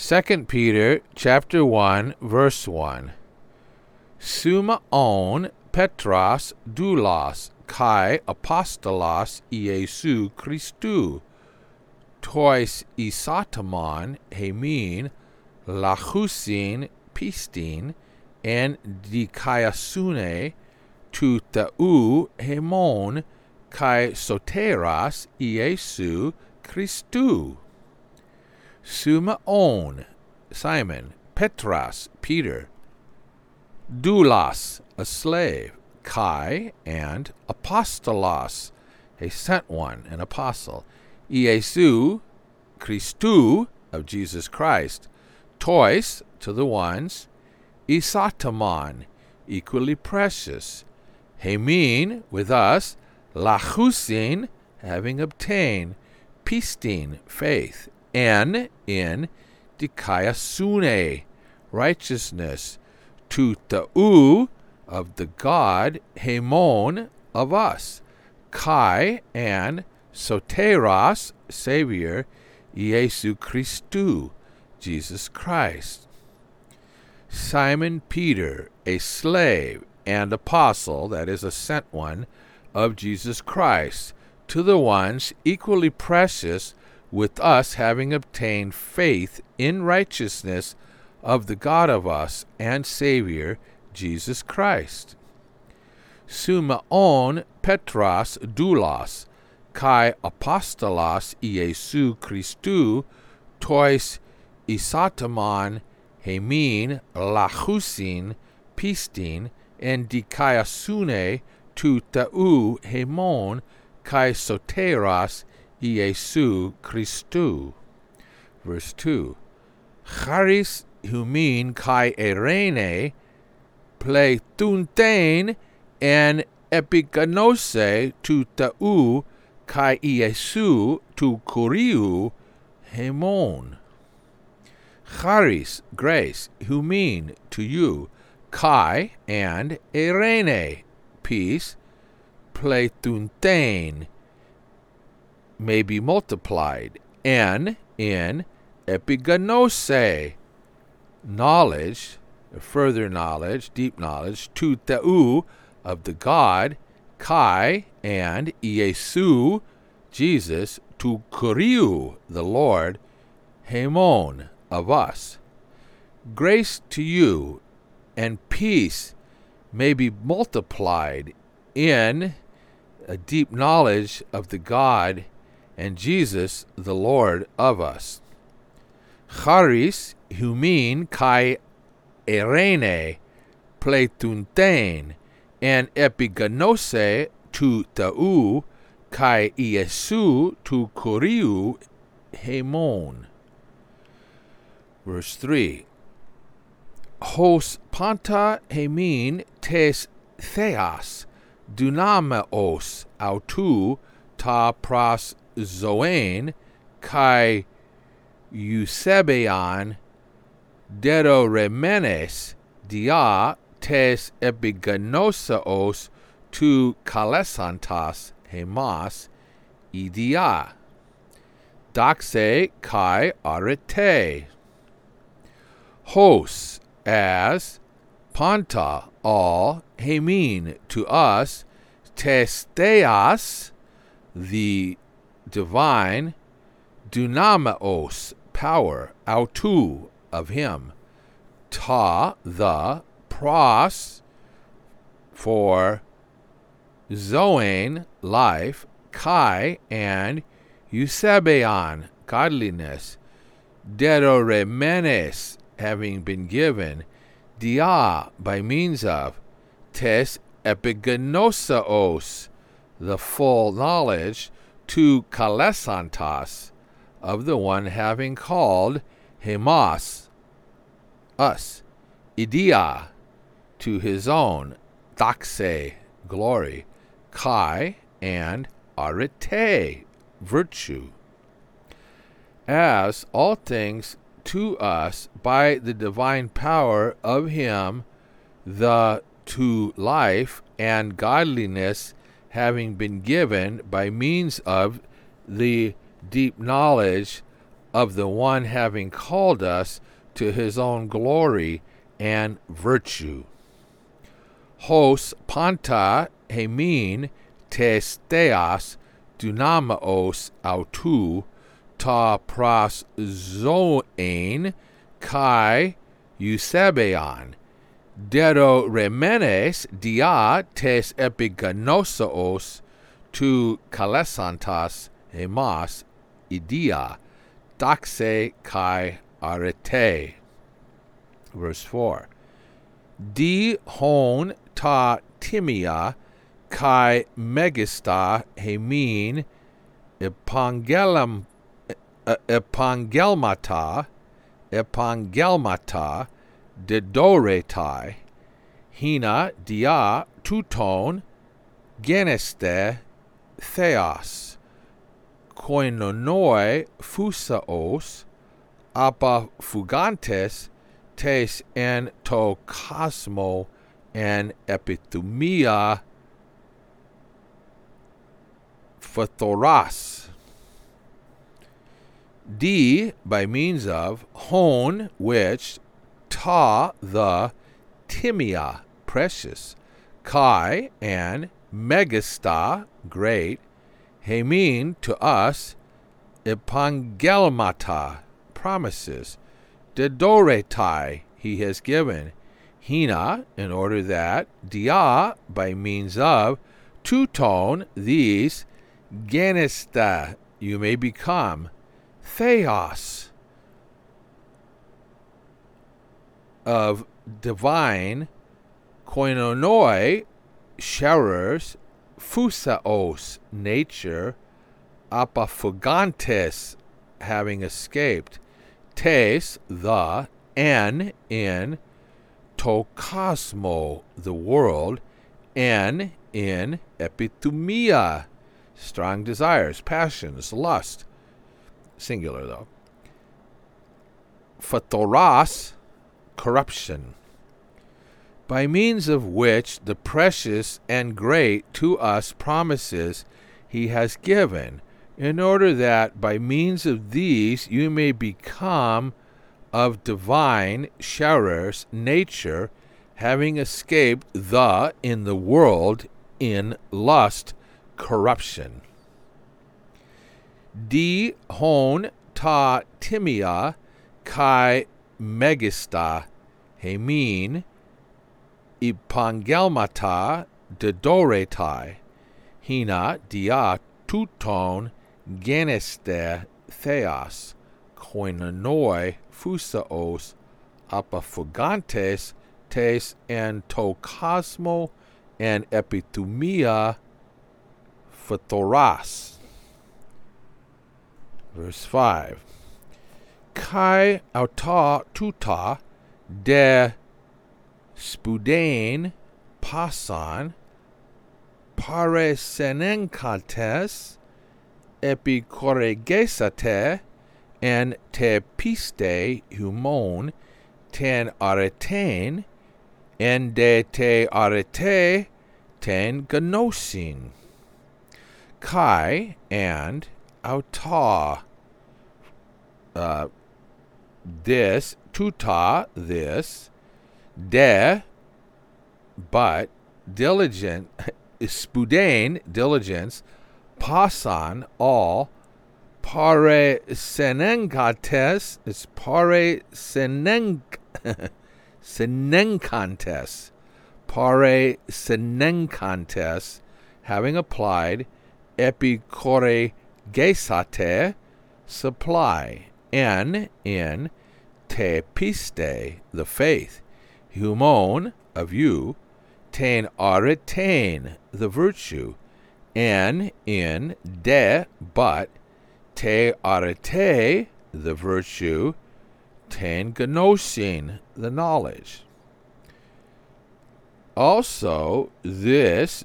2 Peter chapter 1, verse 1. Summa on Petras doulos kai apostolos Iesu Christou, tois isatamon hemin lachusin pistin en dikaiasune tu theou hemon kai soteras Iesu Christou. Summa on, Simon, Petras, Peter, doulos, a slave, kai, and apostolos, a sent one, an apostle, Iesu Christou, of Jesus Christ, tois, to the ones, isatamon, equally precious, hemin, with us, lachusin, having obtained, pistin, faith, en, in, dikaiasune, righteousness, tu theou, of the God, hemon, of us, kai, and soteros, Savior, Iesu Christou, Jesus Christ. Simon Peter, a slave and apostle, that is, a sent one, of Jesus Christ, to the ones equally precious with us, having obtained faith in righteousness of the God of us and Savior, Jesus Christ. Summa on Petras doulos kai apostolos Iesu Christou, tois isatamon hemin lachusin pistin en dikaiasune tu theou hemon kai soteros Iesu Christou. Verse 2. Charis humin kai erene pletuntein en epiganose tu theou kai Iesu tu kuriou hemon. Charis, grace, humin, to you, kai, and erene, peace, pletuntein, may be multiplied, en, in, epiganose, knowledge, further knowledge, deep knowledge, tu theou, of the God, kai, and Iesu, Jesus, tu kuriou, the Lord, hemon, of us. Grace to you and peace may be multiplied in a deep knowledge of the God and Jesus, the Lord of us. Charis humin kai erene pletuntein en epiganose tu theou kai Iesu tu kuriou hemon. Verse 3. Hos panta hemin tes theas dunameos autou ta pras zoen kai eusebeon dedoremenes dia tes epiganosaos tu kalesantas hemas idia doxe kai arete. Hos, as, panta, all, hemin, to us, tes theas, the divine, dunameos, power, autou, of him, ta, the, pros, for, zoen, life, kai, and eusebeon, godliness, dedoremenes, having been given, dia, by means of, tes epiganosaos, the full knowledge, tu kalesantas, of the one having called, hemas, us, idia, to his own, doxe, glory, kai, and arete, virtue. As all things to us by the divine power of him, the to life and godliness having been given by means of the deep knowledge of the one having called us to his own glory and virtue. Hos panta hemin tes theas dunamaos autou ta pras zoein kai eusebeon. Dero remenes dia tes epiganosos tu kalesantas hemas idia doxe kai arete. Verse 4. Di hon ta timia kai megista hemin epangelmata dedoretai hina dia tuton geneste theos koinonoi fusaos apafugantes tes en to cosmo and epithumia phthoras. D, by means of, hon, which, ta, the, timia, precious, kai, and megasta, great, hemin, to us, epangelmata, promises, dedoretai, he has given, hina, in order that, dia, by means of, tuton, these, genesta, you may become, theos, of divine, koinonoi, sharers, phusaos, nature, apaphugantes, having escaped, tes, the, en, in, to cosmo, the world, en, in, epithumia, strong desires, passions, lust, singular though. Phthoras, corruption, by means of which the precious and great to us promises he has given, in order that by means of these you may become of divine sharers nature, having escaped the in the world in lust corruption. Di hon ta timia kai megista hemin epangelmata dedoretai hina dia tuton geneste theos koinonoi phusaos apaphugantes tes en to cosmo and epithumia phthoras. Verse 5. Kai auta tuta de spudain pasan paresenenkates epikoregesate en te piste humon ten aretain en de te arete ten gnosin. Kai and auta, this, tuta, this, de, but, diligent, spudain, diligence, pasan, all, pare senenkates, it's pare senenkantes, pare senenkantes, having applied, epikore gesate, supply, en, in, te piste, the faith, humon, of you, ten aretain, the virtue, en, in, de, but, te arete, the virtue, ten gnosin, the knowledge. Also, this,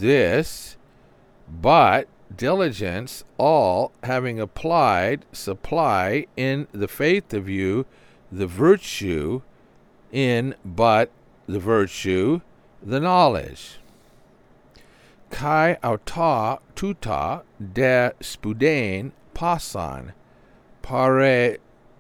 but, diligence, all, having applied, supply, in the faith of you, the virtue, in, but, the virtue, the knowledge. Kai auta tuta de spudain pasan pare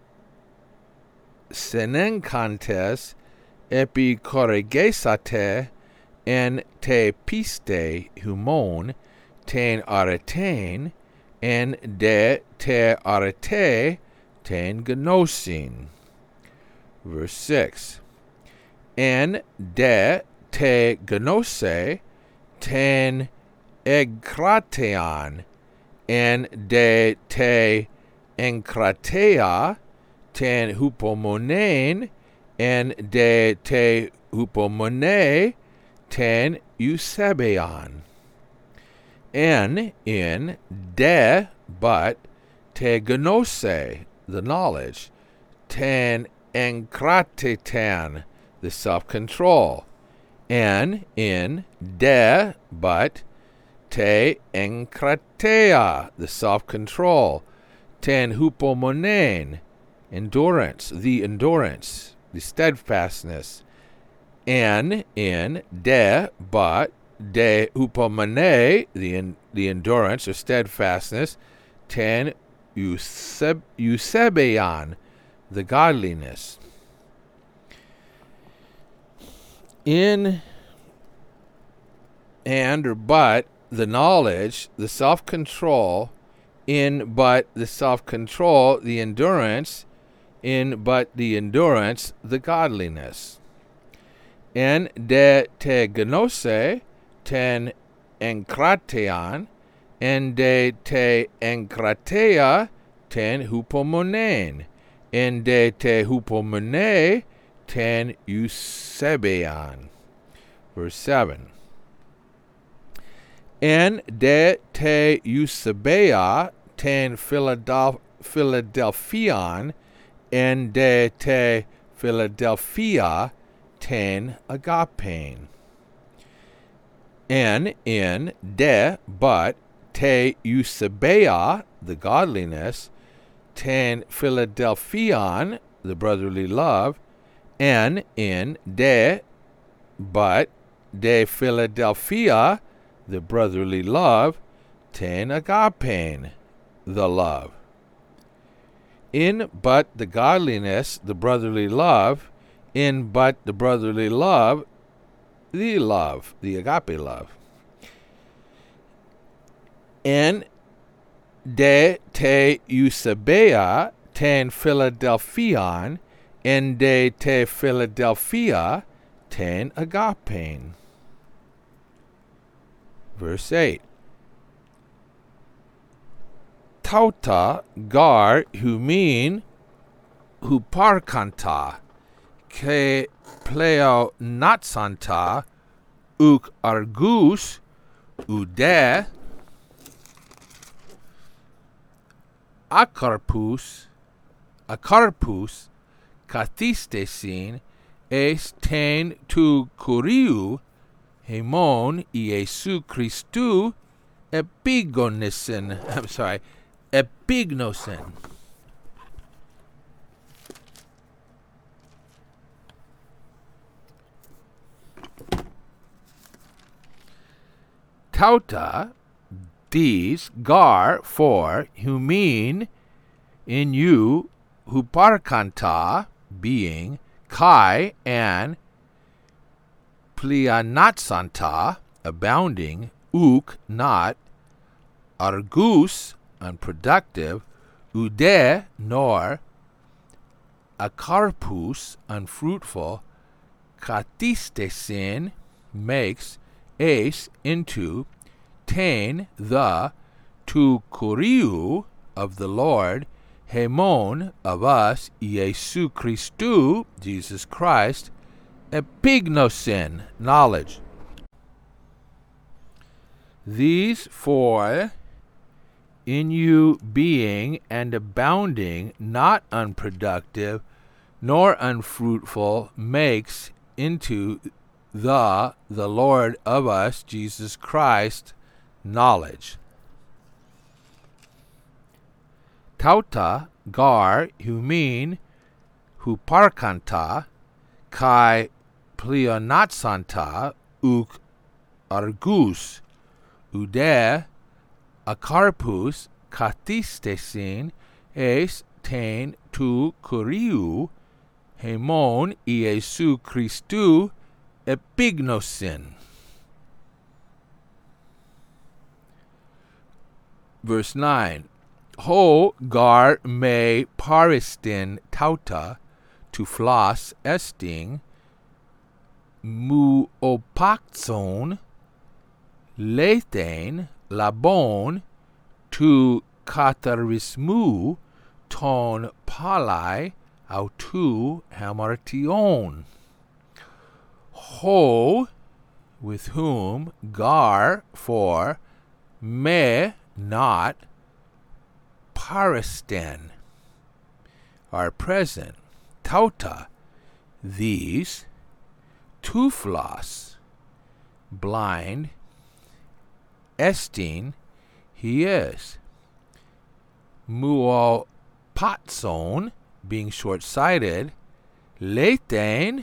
senenkantes epi corrigesate en te piste humon ten aretain en de te arete ten gnosin. Verse 6. En de te gnose ten egkratean, en de te enkratea ten hupomonen, en de te hupomone ten eusebean. En in de but te gnose, the knowledge, ten enkratetan, the self-control, and in de but te enkratea, the self-control, ten hupomonen, endurance, the steadfastness, and in de but de hupomone, the endurance or steadfastness, ten eusebean, the godliness. In and or but the knowledge, the self-control, in but the self-control, the endurance, in but the endurance, the godliness. En de te gnose ten enkratean, en de te enkratea ten hupomonen, en de te hupomone ten eusebean. Verse 7. En de te eusebea ten Philadelphian, en de te Philadelphia ten agapein. En in de but te eusebea, the godliness, ten Philadelphian, the brotherly love, en in de but de Philadelphia, the brotherly love, ten agapein, the love. In but the godliness, the brotherly love, in but the brotherly love, the agape love. En de te eusebea ten Philadelphian, en de te Philadelphia ten agapein. Verse 8. Tauta gar humin huparkanta, ke pleo natsanta, uk argus, ude, akarpus, kathistesin, es ten tu kuriou, hemon Iesu Christou, epignosin. Tauta, these, gar, for, humin, in you, huparkanta, being, kai, and pleanatsanta, abounding, uk, not, argus, unproductive, ude, nor, akarpus, unfruitful, kathistesin, makes, es, into, ten, the, tu kuriou, of the Lord, hemon, of us, Iesu Christou, Jesus Christ, epignosin, knowledge. These four, in you being and abounding, not unproductive, nor unfruitful, makes into the Lord of us, Jesus Christ, knowledge. Tauta, gar, humin, huparkanta, kai pleonatsanta, uk argus, ude, akarpus, kathistesin, es ten tu Kuriou, hemon Iesu Christou epignosin. Verse 9. Ho gar me paristin tauta tu flos esting mu opaxon lethen labon tu katarismu ton palai autu hamartion. Ho, with whom, gar, for, me, not, paristen, are present, tauta, these, tuflos, blind, estin, he is, muopatson, being short-sighted, lethen,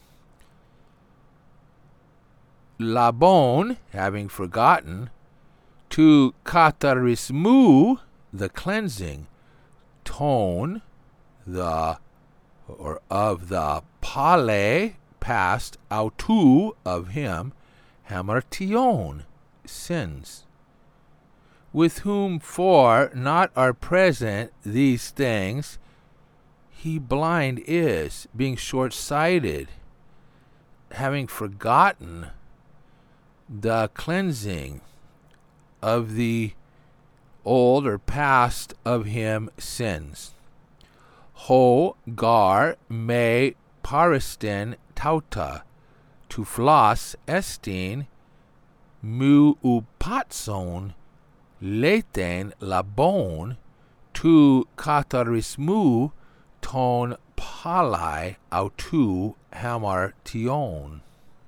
labon, having forgotten, to katarismu, the cleansing, ton, the, or of the, pale, past, autu, of him, hamartion, sins. With whom for not are present these things, he blind is, being short-sighted, having forgotten the cleansing of the old or past of him sins. Ho gar me paristin tauta tu flos estin mu upatson lethen labon tu katarismu ton palai autu hamartion.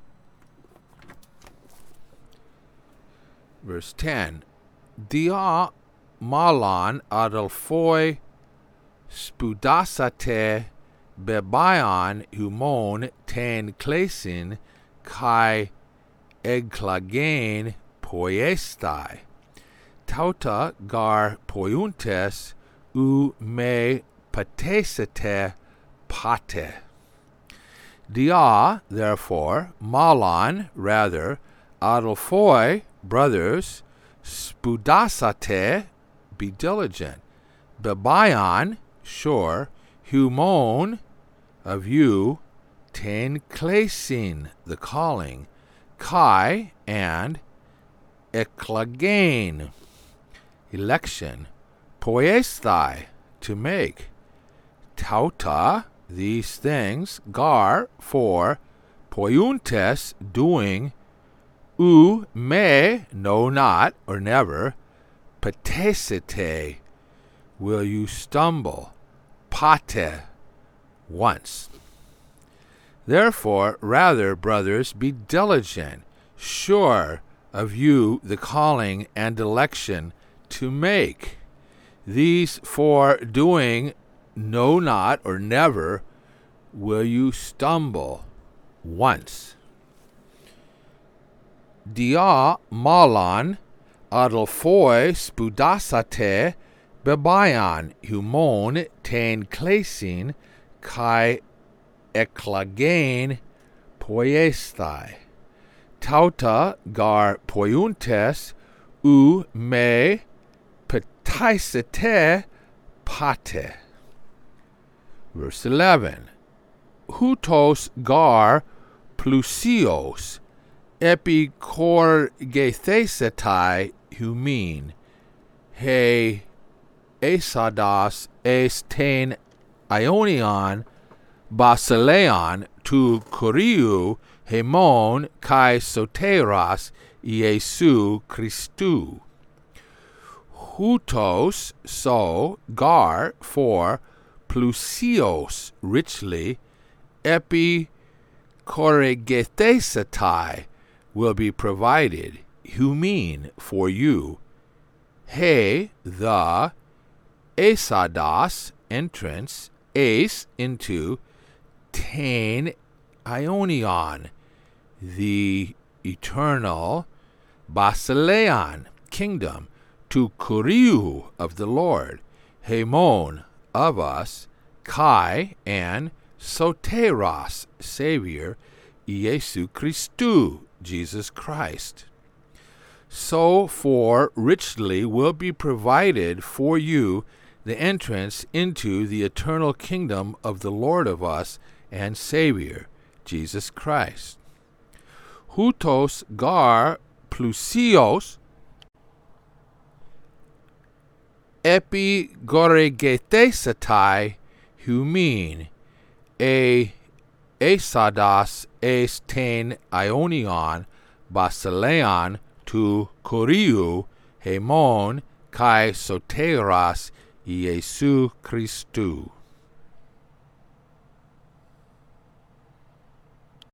Verse 10. Dia malon adelphoi spudasate bebion humon ten klesin kai egklagen poiestai. Tauta gar poiuntes u me patesete pate. Dia, therefore, malon, rather, adelphoi, brothers, spudasate, be diligent, bebion, sure, humon, of you, ten klesin, the calling, kai, and eklagen, election, poiestai, to make, tauta, these things, gar, for, poiuntes, doing, u, me, no, not, or never, patesite, will you stumble, pate, once. Therefore, rather, brothers, be diligent, sure of you the calling and election to make. These for doing, no, not, or never, will you stumble once. Dia malon adelphoi spudasate bebion humon ten klesin kai eklagen poiestai. Tauta gar poiuntes u me petaisete pate. Verse 11. Hutos gar plusios epikorgethesetai humin he esados esten ionion basileon tu Kuriou hemon kai soteros Iesu Christou. Hutos, so, gar, for, plusios, richly, epikorgethesetai, will be provided, humin, for you, he, the, esados, entrance, es, into, ten, ionion, the eternal, basileon, kingdom, to Kuriou, of the Lord, hemon, of us, Kai, and Soteros, Savior, Iesu Christou, Jesus Christ. So for richly will be provided for you the entrance into the eternal kingdom of the Lord of us and Savior, Jesus Christ. Houtos gar plusios epigoregetesatai humin esadas esten ionion basileon tu Koriou hemon kai soteras Iesu Christou.